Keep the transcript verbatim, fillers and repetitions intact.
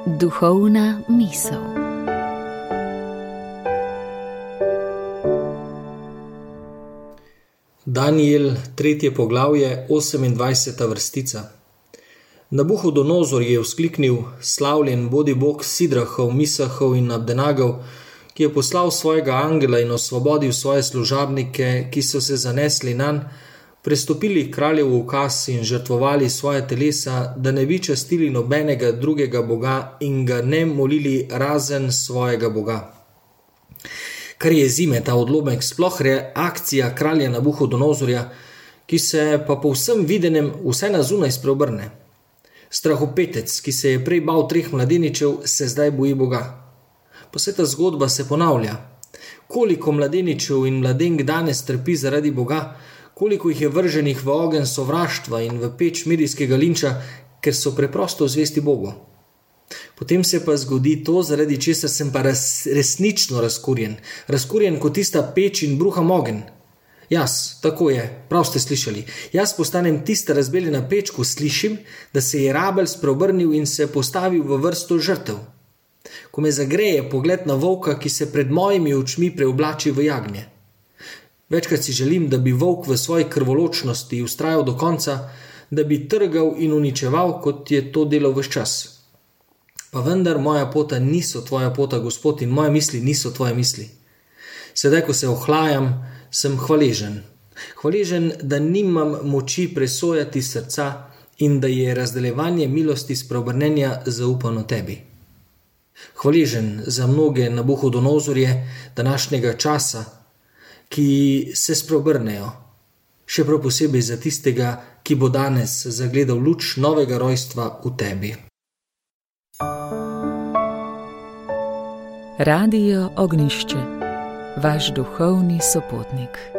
Duhovna misel. Danijel, tretje poglavje, osemindvajseta vrstica. Nabuhodonozor je vzkliknil: Slavljen bodi Bog Sidrahov, Misahov in Abdenagov, ki je poslal svojega angela in osvobodil svoje služabnike, ki so se zanesli nanj, prestopili kraljev ukaz in žrtvovali svoje telesa, da ne bi častili nobenega drugega boga in ga ne molili razen svojega boga. Kar je zime ta odlomek, sploh reakcija kralja Nabuhodonozorja, ki se pa po vsem videnem vse na zunaj spreobrne. Strahopetec, ki se je prej bal treh mladeničev, se zdaj boji Boga. Pa se ta zgodba se ponavlja. Koliko mladeničev in mladenk danes trpi zaradi Boga, koliko jih je vrženih v ogenj sovraštva in v peč medijskega linča, ker so preprosto zvesti Bogu. Potem se pa zgodi to, zaradi česar sem pa res, resnično razkurjen. Razkurjen kot tista peč in bruham ogenj. Jaz, tako je, prav ste slišali. Jaz postanem tista razbeljena peč, ko slišim, da se je Rabel spreobrnil in se postavil v vrsto žrtev. Ko me zagreje pogled na volka, ki se pred mojimi očmi preoblači v jagnje. Večkrat si želim, da bi volk v svoji krvoločnosti vztrajal do konca, da bi trgal in uničeval, kot je to delal ves čas. Pa vendar moja pota niso tvoja pota, Gospod, in moje misli niso tvoje misli. Sedaj, ko se ohlajam, sem hvaležen. Hvaležen, da nimam moči presojati srca in da je razdeljevanje milosti spreobrnenja zaupano tebi. Hvaležen za mnoge Nabuhodonozorje današnjega časa, ki se spreobrnejo, še prav posebej za tistega, ki bo danes zagledal luč novega rojstva v tebi. Radio Ognjišče, vaš duhovni sopotnik.